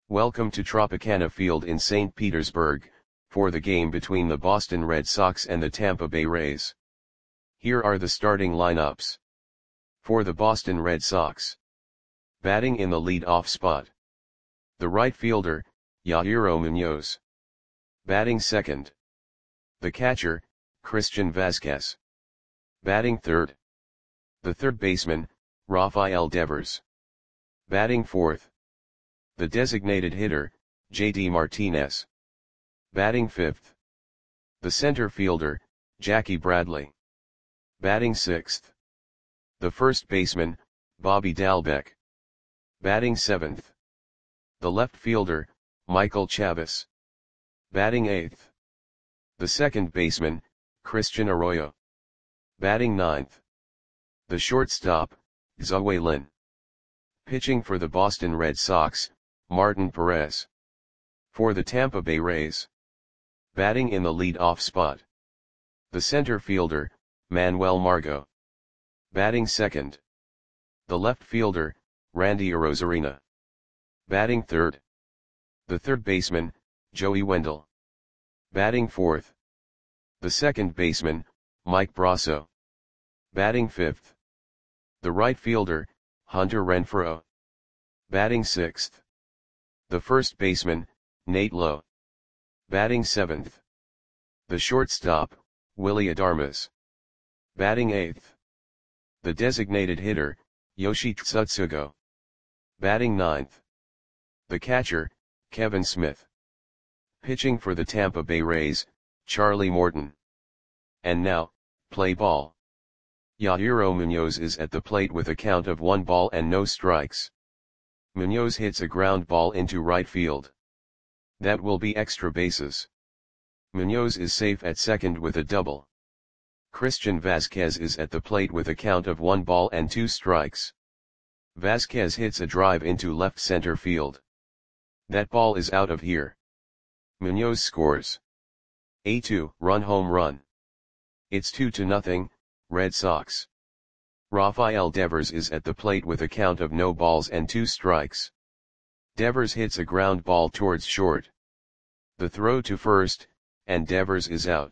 Welcome to Tropicana Field in St. Petersburg, for the game between the Boston Red Sox and the Tampa Bay Rays. Here are the starting lineups. For the Boston Red Sox. Batting in the lead-off spot. The right fielder, Yairo Munoz. Batting second. The catcher, Christian Vazquez. Batting third. The third baseman, Rafael Devers. Batting fourth. The designated hitter, J.D. Martinez. Batting fifth. The center fielder, Jackie Bradley. Batting sixth. The first baseman, Bobby Dalbec. Batting seventh. The left fielder, Michael Chavis. Batting eighth. The second baseman, Christian Arroyo. Batting ninth. The shortstop, Zoe Lin. Pitching for the Boston Red Sox, Martin Perez. For the Tampa Bay Rays. Batting in the lead-off spot. The center fielder, Manuel Margot. Batting second. The left fielder, Randy Arozarena. Batting third. The third baseman, Joey Wendle. Batting fourth. The second baseman, Mike Brasso. Batting fifth. The right fielder, Hunter Renfroe. Batting sixth. The first baseman, Nate Lowe. Batting seventh. The shortstop, Willy Adames. Batting eighth. The designated hitter, Yoshi Tsutsugo. Batting ninth. The catcher, Kevin Smith. Pitching for the Tampa Bay Rays, Charlie Morton. And now, play ball. Yairo Munoz is at the plate with a count of 1 ball and no strikes. Munoz hits a ground ball into right field. That will be extra bases. Munoz is safe at second with a double. Christian Vazquez is at the plate with a count of 1 ball and 2 strikes. Vazquez hits a drive into left center field. That ball is out of here. Munoz scores a 2-run home run. It's 2-0, Red Sox. Rafael Devers is at the plate with a count of no balls and 2 strikes. Devers hits a ground ball towards short. The throw to first, and Devers is out.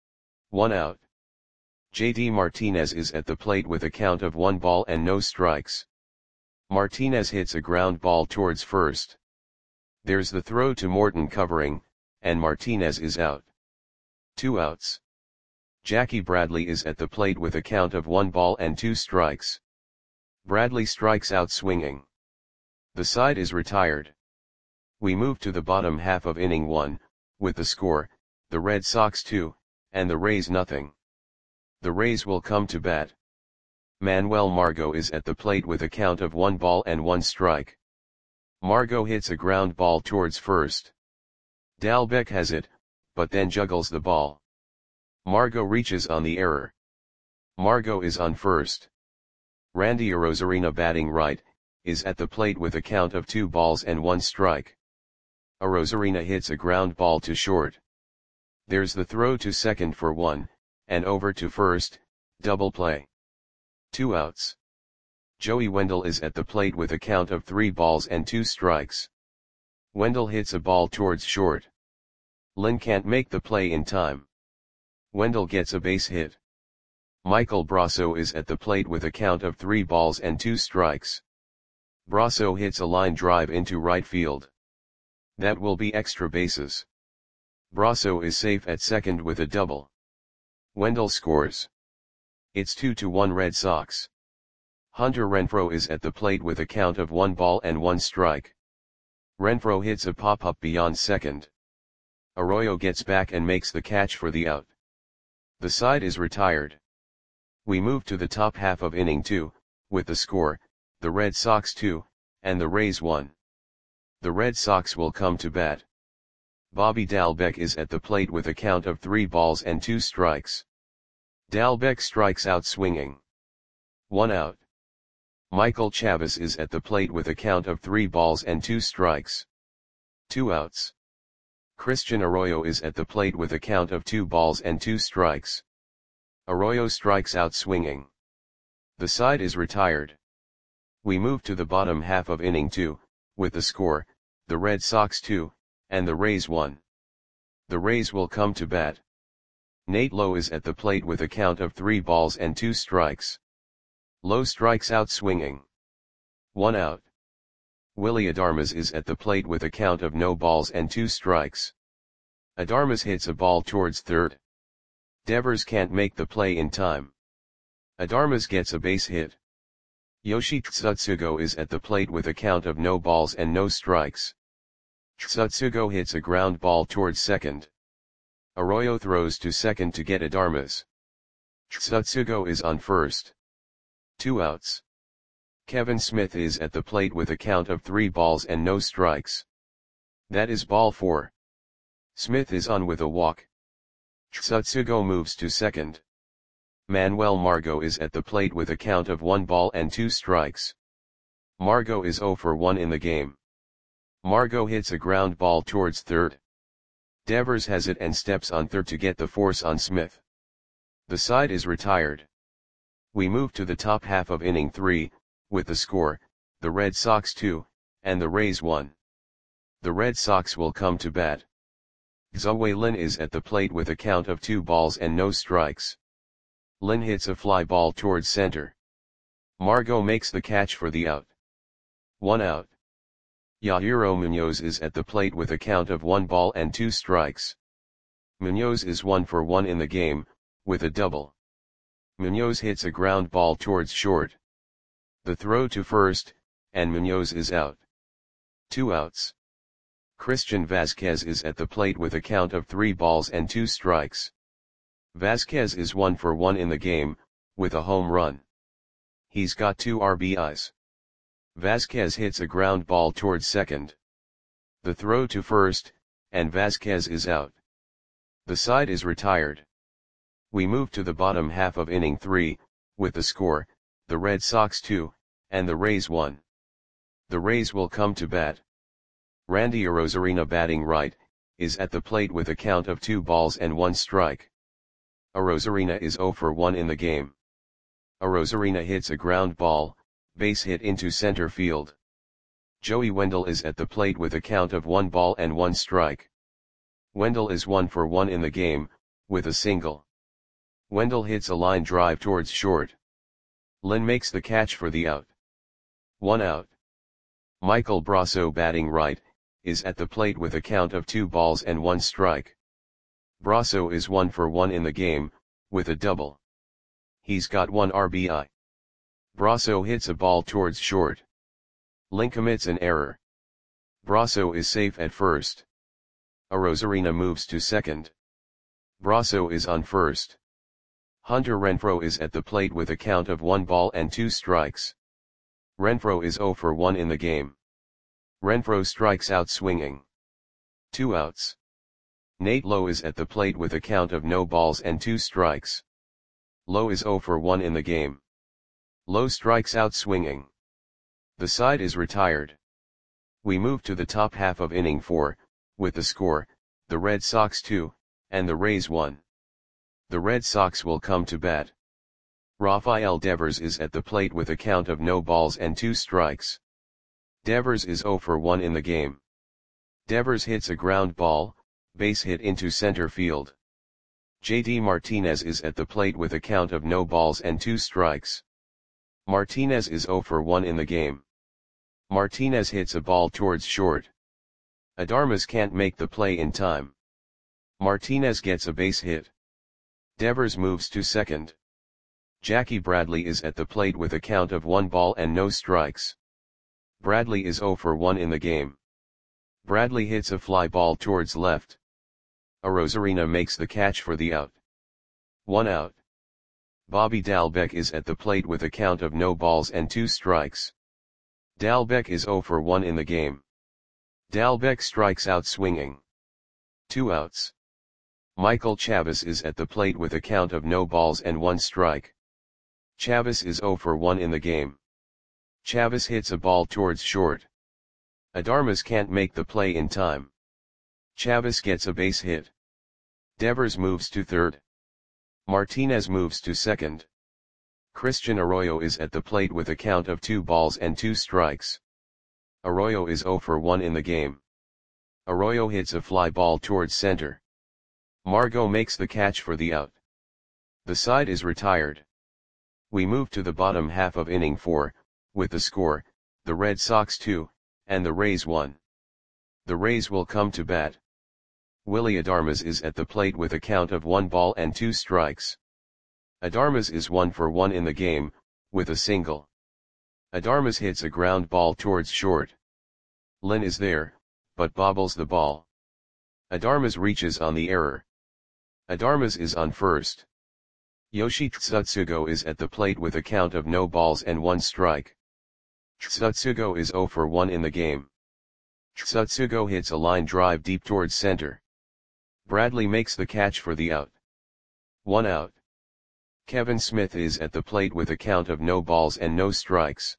1 out. J.D. Martinez is at the plate with a count of 1 ball and no strikes. Martinez hits a ground ball towards first. There's the throw to Morton covering, and Martinez is out. 2 outs. Jackie Bradley is at the plate with a count of 1 ball and 2 strikes. Bradley strikes out swinging. The side is retired. We move to the bottom half of inning 1, with the score, the Red Sox 2, and the Rays nothing. The Rays will come to bat. Manuel Margot is at the plate with a count of 1 ball and 1 strike. Margot hits a ground ball towards first. Dalbec has it, but then juggles the ball. Margot reaches on the error. Margot is on first. Randy Arozarena, batting right, is at the plate with a count of 2 balls and 1 strike. Arozarena hits a ground ball to short. There's the throw to second for 1, and over to first, double play. 2 outs. Joey Wendle is at the plate with a count of 3 balls and 2 strikes. Wendle hits a ball towards short. Lin can't make the play in time. Wendle gets a base hit. Michael Brasso is at the plate with a count of 3 balls and 2 strikes. Brasso hits a line drive into right field. That will be extra bases. Brasso is safe at second with a double. Wendle scores. It's 2-1 Red Sox. Hunter Renfroe is at the plate with a count of 1 ball and 1 strike. Renfroe hits a pop-up beyond second. Arroyo gets back and makes the catch for the out. The side is retired. We move to the top half of inning 2, with the score, the Red Sox 2, and the Rays 1. The Red Sox will come to bat. Bobby Dalbec is at the plate with a count of 3 balls and 2 strikes. Dalbec strikes out swinging. 1 out. Michael Chavis is at the plate with a count of 3 balls and 2 strikes. 2 outs. Christian Arroyo is at the plate with a count of 2 balls and 2 strikes. Arroyo strikes out swinging. The side is retired. We move to the bottom half of inning 2, with the score, the Red Sox 2, and the Rays 1. The Rays will come to bat. Nate Lowe is at the plate with a count of 3 balls and 2 strikes. Lowe strikes out swinging. 1 out. Willy Adames is at the plate with a count of no balls and 2 strikes. Adames hits a ball towards third. Devers can't make the play in time. Adames gets a base hit. Yoshi Tsutsugo is at the plate with a count of no balls and no strikes. Tsutsugo hits a ground ball towards second. Arroyo throws to second to get Adames. Tsutsugo is on first. 2 outs. Kevin Smith is at the plate with a count of 3 balls and no strikes. That is ball 4. Smith is on with a walk. Tsutsugo moves to second. Manuel Margot is at the plate with a count of 1 ball and 2 strikes. Margot is 0 for 1 in the game. Margot hits a ground ball towards third. Devers has it and steps on third to get the force on Smith. The side is retired. We move to the top half of inning 3, with the score, the Red Sox 2, and the Rays 1. The Red Sox will come to bat. Xue Lin is at the plate with a count of 2 balls and no strikes. Lin hits a fly ball towards center. Margot makes the catch for the out. 1 out. Yairo Munoz is at the plate with a count of 1 ball and 2 strikes. Munoz is 1 for 1 in the game, with a double. Munoz hits a ground ball towards short. The throw to first, and Munoz is out. 2 outs. Christian Vasquez is at the plate with a count of 3 balls and 2 strikes. Vasquez is 1 for 1 in the game, with a home run. He's got 2 RBIs. Vasquez hits a ground ball towards second. The throw to first, and Vasquez is out. The side is retired. We move to the bottom half of inning 3, with the score, the Red Sox 2, and the Rays 1. The Rays will come to bat. Randy Arozarena, batting right, is at the plate with a count of 2 balls and 1 strike. Arozarena is 0 for 1 in the game. Arozarena hits a ground ball, base hit into center field. Joey Wendell is at the plate with a count of 1 ball and 1 strike. Wendell is 1 for 1 in the game, with a single. Wendell hits a line drive towards short. Lin makes the catch for the out. 1 out. Michael Brasso, batting right, is at the plate with a count of 2 balls and 1 strike. Brasso is 1 for 1 in the game, with a double. He's got 1 RBI. Brasso hits a ball towards short. Lin commits an error. Brasso is safe at first. Arozarena moves to second. Brasso is on first. Hunter Renfroe is at the plate with a count of 1 ball and 2 strikes. Renfroe is 0 for 1 in the game. Renfroe strikes out swinging. 2 outs. Nate Lowe is at the plate with a count of no balls and 2 strikes. Lowe is 0 for 1 in the game. Lowe strikes out swinging. The side is retired. We move to the top half of inning 4, with the score, the Red Sox 2, and the Rays 1. The Red Sox will come to bat. Rafael Devers is at the plate with a count of no balls and 2 strikes. Devers is 0 for 1 in the game. Devers hits a ground ball, base hit into center field. JD Martinez is at the plate with a count of no balls and 2 strikes. Martinez is 0 for 1 in the game. Martinez hits a ball towards short. Adames can't make the play in time. Martinez gets a base hit. Devers moves to second. Jackie Bradley is at the plate with a count of 1 ball and no strikes. Bradley is 0 for 1 in the game. Bradley hits a fly ball towards left. Arozarena makes the catch for the out. 1 out. Bobby Dalbec is at the plate with a count of no balls and 2 strikes. Dalbec is 0 for 1 in the game. Dalbec strikes out swinging. 2 outs. Michael Chavis is at the plate with a count of no balls and 1 strike. Chavis is 0 for 1 in the game. Chavis hits a ball towards short. Adames can't make the play in time. Chavis gets a base hit. Devers moves to third. Martinez moves to second. Christian Arroyo is at the plate with a count of 2 balls and 2 strikes. Arroyo is 0 for 1 in the game. Arroyo hits a fly ball towards center. Margot makes the catch for the out. The side is retired. We move to the bottom half of inning 4, with the score, the Red Sox 2, and the Rays 1. The Rays will come to bat. Willy Adames is at the plate with a count of 1 ball and 2 strikes. Adames is 1 for 1 in the game, with a single. Adames hits a ground ball towards short. Lynn is there, but bobbles the ball. Adames reaches on the error. Adames is on first. Yoshi Tsutsugo is at the plate with a count of no balls and 1 strike. Tsutsugo is 0 for 1 in the game. Tsutsugo hits a line drive deep towards center. Bradley makes the catch for the out. 1 out. Kevin Smith is at the plate with a count of no balls and no strikes.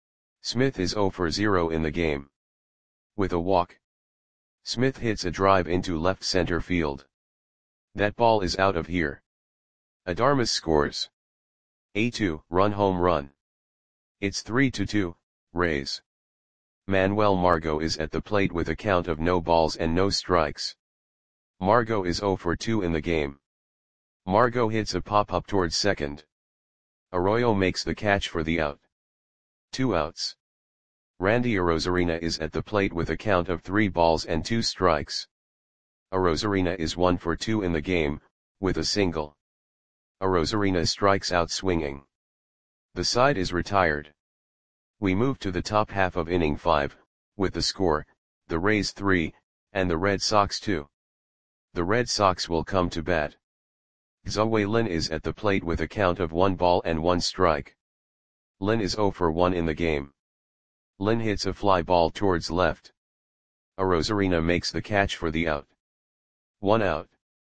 Smith is 0 for 0 in the game. With a walk, Smith hits a drive into left center field. That ball is out of here. Adames scores a 2-run home run. It's 3-2, Rays. Manuel Margot is at the plate with a count of no balls and no strikes. Margot is 0 for 2 in the game. Margot hits a pop-up towards second. Arroyo makes the catch for the out. 2 outs. Randy Arozarena is at the plate with a count of 3 balls and 2 strikes. Arozarena is 1 for 2 in the game, with a single. Arozarena strikes out swinging. The side is retired. We move to the top half of inning 5, with the score, the Rays 3, and the Red Sox 2. The Red Sox will come to bat. Tzu-Wei Lin is at the plate with a count of 1 ball and 1 strike. Lin is 0 for 1 in the game. Lin hits a fly ball towards left. Arozarena makes the catch for the out. 1 out.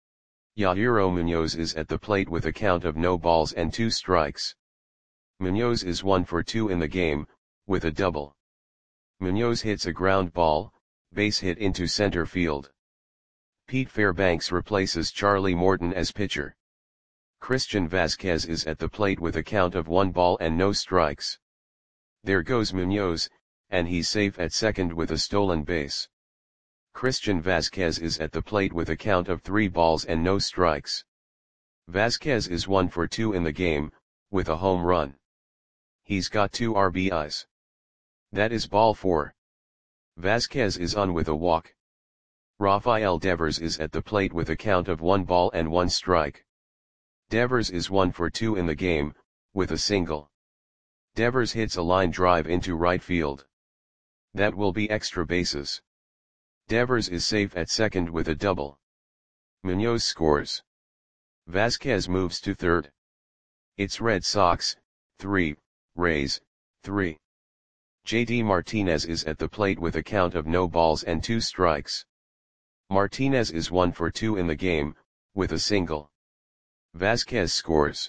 Yajiro Munoz is at the plate with a count of no balls and 2 strikes. Munoz is 1 for 2 in the game, with a double. Munoz hits a ground ball, base hit into center field. Pete Fairbanks replaces Charlie Morton as pitcher. Christian Vasquez is at the plate with a count of 1 ball and no strikes. There goes Munoz, and he's safe at second with a stolen base. Christian Vasquez is at the plate with a count of 3 balls and no strikes. Vasquez is 1 for 2 in the game, with a home run. He's got 2 RBIs. That is ball 4. Vasquez is on with a walk. Rafael Devers is at the plate with a count of 1 ball and 1 strike. Devers is 1 for 2 in the game, with a single. Devers hits a line drive into right field. That will be extra bases. Devers is safe at second with a double. Munoz scores. Vasquez moves to third. It's Red Sox 3, Rays 3. JD Martinez is at the plate with a count of no balls and 2 strikes. Martinez is 1 for 2 in the game, with a single. Vasquez scores.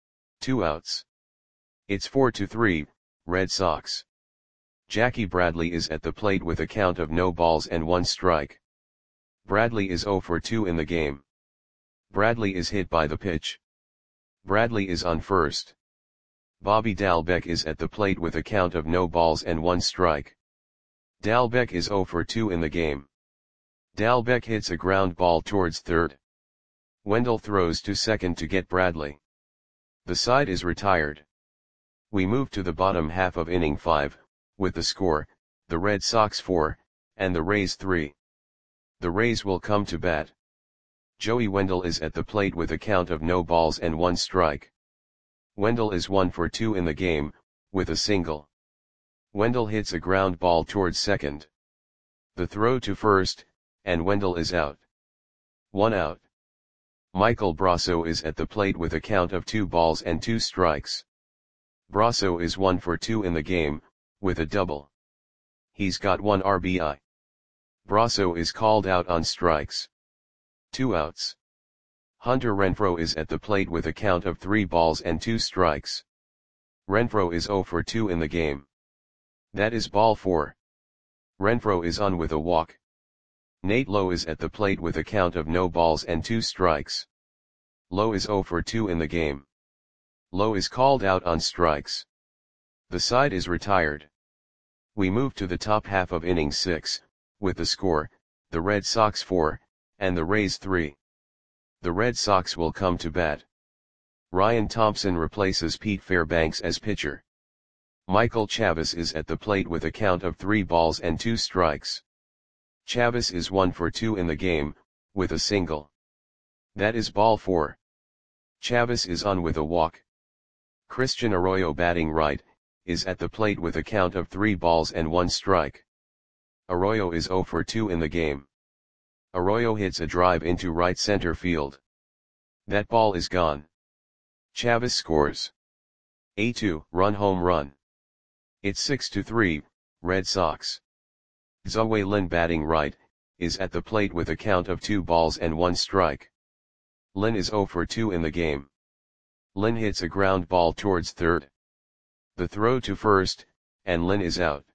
2 outs. It's 4-3, Red Sox. Jackie Bradley is at the plate with a count of no balls and 1 strike. Bradley is 0 for 2 in the game. Bradley is hit by the pitch. Bradley is on first. Bobby Dalbec is at the plate with a count of no balls and 1 strike. Dalbec is 0 for 2 in the game. Dalbec hits a ground ball towards third. Wendell throws to second to get Bradley. The side is retired. We move to the bottom half of inning 5, with the score, the Red Sox 4, and the Rays 3. The Rays will come to bat. Joey Wendell is at the plate with a count of no balls and 1 strike. Wendell is 1 for 2 in the game, with a single. Wendell hits a ground ball towards second. The throw to first, and Wendell is out. 1 out. Michael Brasso is at the plate with a count of 2 balls and 2 strikes. Brasso is 1 for 2 in the game, with a double. He's got 1 RBI. Brasso is called out on strikes. 2 outs. Hunter Renfroe is at the plate with a count of 3 balls and 2 strikes. Renfroe is 0 for 2 in the game. That is ball 4. Renfroe is on with a walk. Nate Lowe is at the plate with a count of no balls and 2 strikes. Lowe is 0 for 2 in the game. Lowe is called out on strikes. The side is retired. We move to the top half of inning 6, with the score, the Red Sox 4, and the Rays 3. The Red Sox will come to bat. Ryan Thompson replaces Pete Fairbanks as pitcher. Michael Chavis is at the plate with a count of 3 balls and 2 strikes. Chavis is 1 for 2 in the game, with a single. That is ball 4. Chavis is on with a walk. Christian Arroyo, batting right, is at the plate with a count of 3 balls and 1 strike. Arroyo is 0 for 2 in the game. Arroyo hits a drive into right center field. That ball is gone. Chavis scores a 2-run home run. It's 6-3, Red Sox. Tzu-Wei Lin, batting right, is at the plate with a count of 2 balls and 1 strike. Lin is 0 for 2 in the game. Lin hits a ground ball towards third. The throw to first, and Lin is out.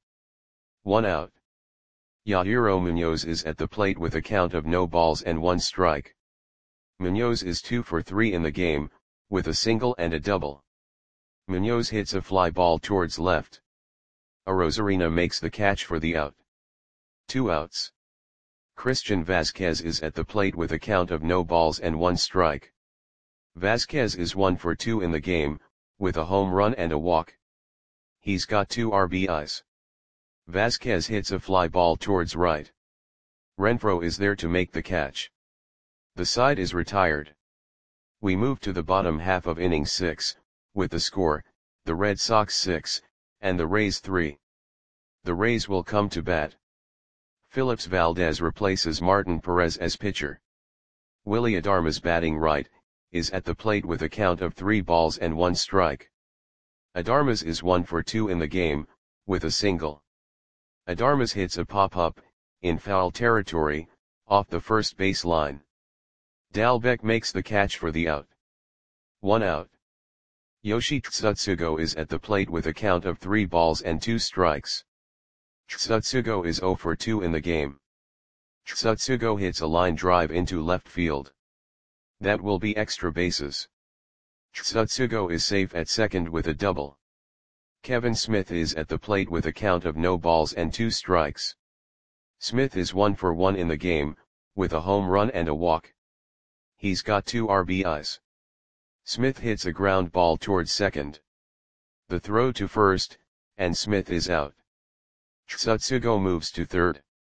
1 out. Yairo Munoz is at the plate with a count of no balls and 1 strike. Munoz is 2 for 3 in the game, with a single and a double. Munoz hits a fly ball towards left. Arozarena makes the catch for the out. 2 outs. Christian Vasquez is at the plate with a count of no balls and 1 strike. Vasquez is 1 for 2 in the game, with a home run and a walk. He's got 2 RBIs. Vasquez hits a fly ball towards right. Renfroe is there to make the catch. The side is retired. We move to the bottom half of inning 6, with the score, the Red Sox 6, and the Rays 3. The Rays will come to bat. Phillips Valdez replaces Martin Perez as pitcher. Willy Adames, batting right, is at the plate with a count of 3 balls and 1 strike. Adames is 1 for 2 in the game, with a single. Adames hits a pop-up, in foul territory, off the first base line. Dalbec makes the catch for the out. 1 out. Yoshi Tsutsugo is at the plate with a count of 3 balls and 2 strikes. Tsutsugo is 0 for 2 in the game. Tsutsugo hits a line drive into left field. That will be extra bases. Tsutsugo is safe at second with a double. Kevin Smith is at the plate with a count of no balls and 2 strikes. Smith is 1 for 1 in the game, with a home run and a walk. He's got 2 RBIs. Smith hits a ground ball towards second. The throw to first, and Smith is out. Tsutsugo moves to third.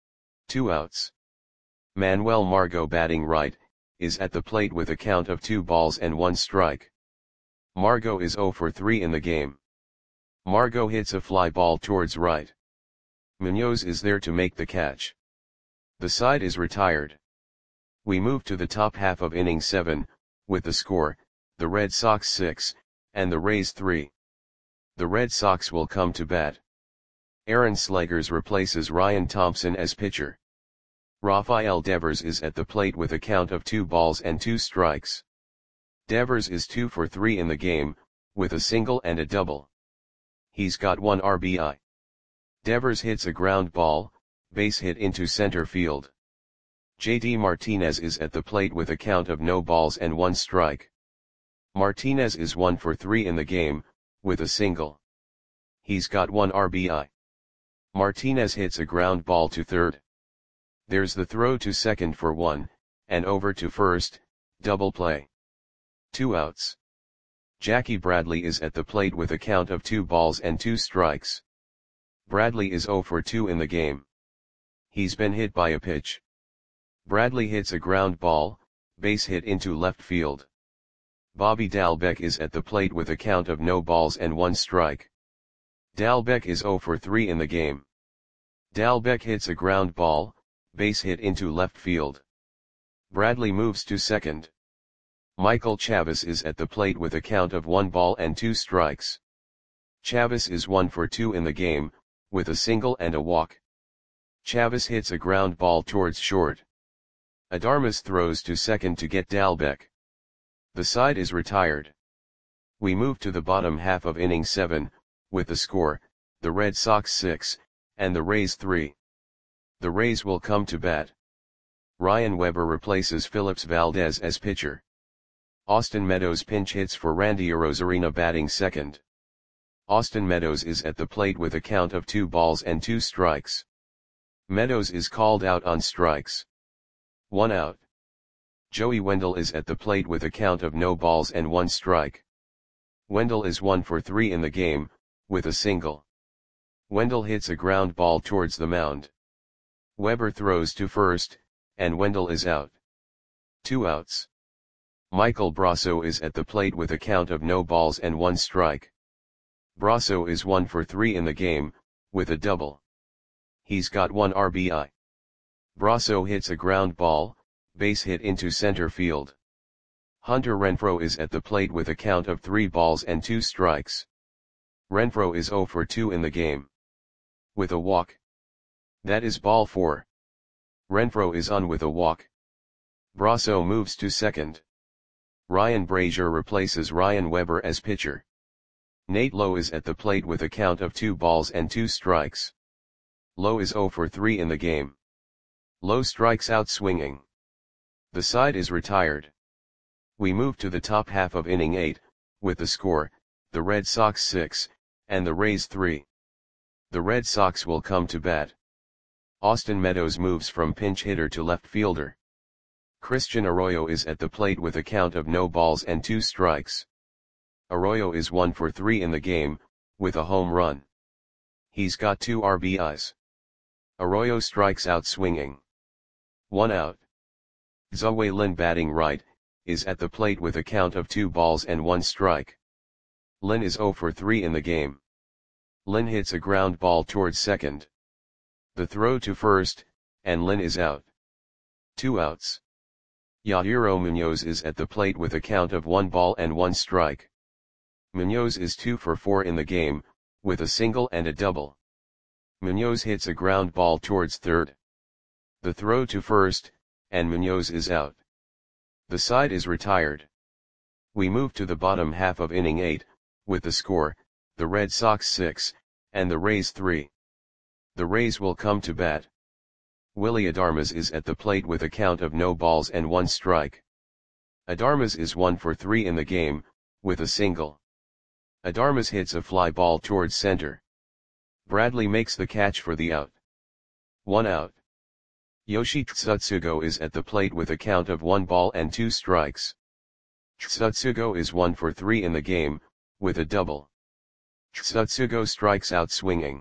2 outs. Manuel Margot, batting right, is at the plate with a count of 2 balls and 1 strike. Margot is 0 for 3 in the game. Margot hits a fly ball towards right. Munoz is there to make the catch. The side is retired. We move to the top half of inning 7, with the score, the Red Sox 6, and the Rays 3. The Red Sox will come to bat. Aaron Slegers replaces Ryan Thompson as pitcher. Rafael Devers is at the plate with a count of 2 balls and 2 strikes. Devers is 2 for 3 in the game, with a single and a double. He's got 1 RBI. Devers hits a ground ball, base hit into center field. JD Martinez is at the plate with a count of no balls and 1 strike. Martinez is 1 for 3 in the game, with a single. He's got 1 RBI. Martinez hits a ground ball to third. There's the throw to second for 1, and over to first, double play. 2 outs. Jackie Bradley is at the plate with a count of 2 balls and 2 strikes. Bradley is 0 for 2 in the game. He's been hit by a pitch. Bradley hits a ground ball, base hit into left field. Bobby Dalbec is at the plate with a count of no balls and 1 strike. Dalbec is 0 for 3 in the game. Dalbec hits a ground ball, base hit into left field. Bradley moves to second. Michael Chavis is at the plate with a count of 1 ball and 2 strikes. Chavis is 1 for 2 in the game, with a single and a walk. Chavis hits a ground ball towards short. Adames throws to second to get Dalbec. The side is retired. We move to the bottom half of inning 7, with the score, the Red Sox 6, and the Rays 3. The Rays will come to bat. Ryan Weber replaces Phillips Valdez as pitcher. Austin Meadows pinch hits for Randy Arozarena, batting second. Austin Meadows is at the plate with a count of 2 balls and 2 strikes. Meadows is called out on strikes. 1 out. Joey Wendell is at the plate with a count of no balls and 1 strike. Wendell is 1 for 3 in the game, with a single. Wendell hits a ground ball towards the mound. Weber throws to first, and Wendell is out. 2 outs. Michael Brasso is at the plate with a count of no balls and 1 strike. Brasso is 1 for 3 in the game, with a double. He's got 1 RBI. Brasso hits a ground ball, base hit into center field. Hunter Renfroe is at the plate with a count of 3 balls and 2 strikes. Renfroe is 0 for 2 in the game. With a walk. That is ball 4. Renfroe is on with a walk. Brasso moves to second. Ryan Brazier replaces Ryan Weber as pitcher. Nate Lowe is at the plate with a count of 2 balls and 2 strikes. Lowe is 0 for 3 in the game. Lowe strikes out swinging. The side is retired. We move to the top half of inning 8, with the score, the Red Sox 6, and the Rays 3. The Red Sox will come to bat. Austin Meadows moves from pinch hitter to left fielder. Christian Arroyo is at the plate with a count of no balls and 2 strikes. Arroyo is 1 for 3 in the game, with a home run. He's got 2 RBIs. Arroyo strikes out swinging. 1 out. Zhou Lin batting right, is at the plate with a count of 2 balls and 1 strike. Lin is 0 for 3 in the game. Lin hits a ground ball towards second. The throw to first, and Lin is out. 2 outs. Yajiro Munoz is at the plate with a count of 1 ball and 1 strike. Munoz is 2 for 4 in the game, with a single and a double. Munoz hits a ground ball towards third. The throw to first, and Munoz is out. The side is retired. We move to the bottom half of inning 8, with the score, the Red Sox 6, and the Rays 3. The Rays will come to bat. Willy Adames is at the plate with a count of no balls and 1 strike. Adames is 1 for 3 in the game, with a single. Adames hits a fly ball towards center. Bradley makes the catch for the out. 1 out. Yoshi Tsutsugo is at the plate with a count of 1 ball and 2 strikes. Tsutsugo is 1 for 3 in the game, with a double. Tsutsugo strikes out swinging.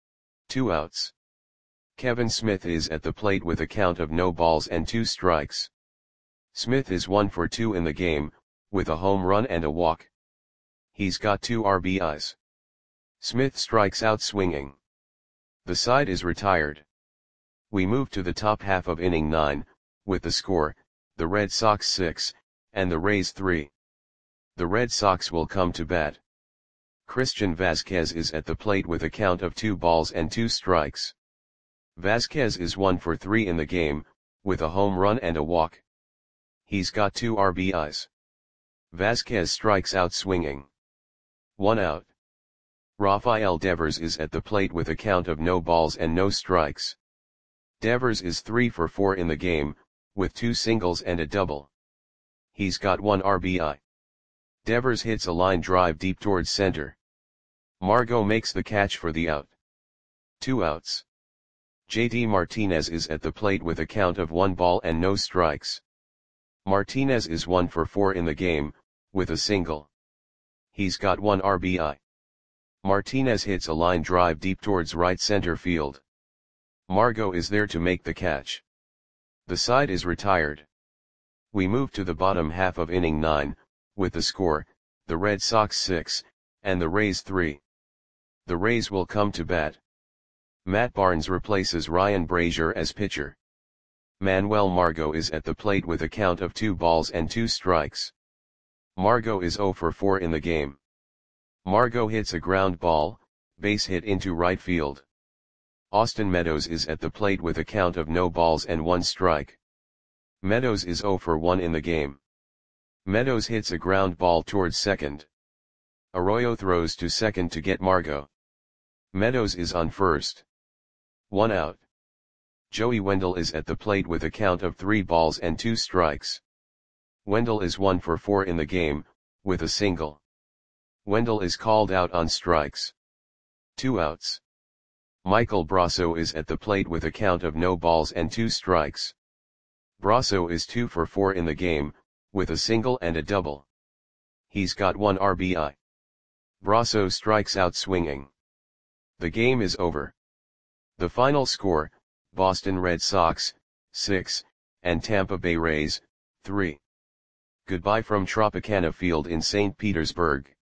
2 outs. Kevin Smith is at the plate with a count of no balls and 2 strikes. Smith is 1 for 2 in the game, with a home run and a walk. He's got 2 RBIs. Smith strikes out swinging. The side is retired. We move to the top half of inning 9, with the score, the Red Sox 6, and the Rays 3. The Red Sox will come to bat. Christian Vazquez is at the plate with a count of 2 balls and 2 strikes. Vazquez is 1 for 3 in the game, with a home run and a walk. He's got 2 RBIs. Vazquez strikes out swinging. 1 out. Rafael Devers is at the plate with a count of no balls and no strikes. Devers is 3 for 4 in the game, with 2 singles and a double. He's got 1 RBI. Devers hits a line drive deep towards center. Margot makes the catch for the out. 2 outs. JD Martinez is at the plate with a count of 1 ball and no strikes. Martinez is 1 for 4 in the game, with a single. He's got 1 RBI. Martinez hits a line drive deep towards right center field. Margot is there to make the catch. The side is retired. We move to the bottom half of inning 9, with the score, the Red Sox 6, and the Rays 3. The Rays will come to bat. Matt Barnes replaces Ryan Brazier as pitcher. Manuel Margot is at the plate with a count of 2 balls and 2 strikes. Margot is 0 for 4 in the game. Margot hits a ground ball, base hit into right field. Austin Meadows is at the plate with a count of no balls and 1 strike. Meadows is 0 for 1 in the game. Meadows hits a ground ball towards second. Arroyo throws to second to get Margot. Meadows is on first. 1 out. Joey Wendell is at the plate with a count of 3 balls and 2 strikes. Wendell is 1 for 4 in the game, with a single. Wendell is called out on strikes. 2 outs. Michael Brasso is at the plate with a count of no balls and 2 strikes. Brasso is 2 for 4 in the game, with a single and a double. He's got 1 RBI. Brasso strikes out swinging. The game is over. The final score, Boston Red Sox, 6, and Tampa Bay Rays, 3. Goodbye from Tropicana Field in St. Petersburg.